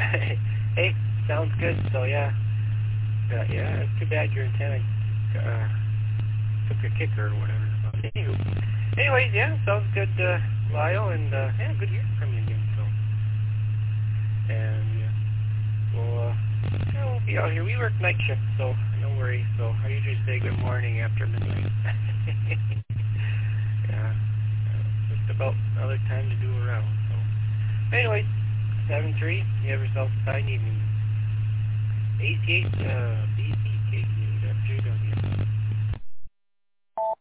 Hey, sounds good. So yeah, yeah. It's too bad your antenna took a kicker or whatever. But anyways, yeah, sounds good, Lyle, and yeah, good hearing from you again. So, and yeah, well, yeah, we'll be out here. We work night shift, so no worries. So I usually say good morning after midnight. Yeah, just about another time to do a round. So, anyway, 7-3. You have yourself a fine evening. ACH,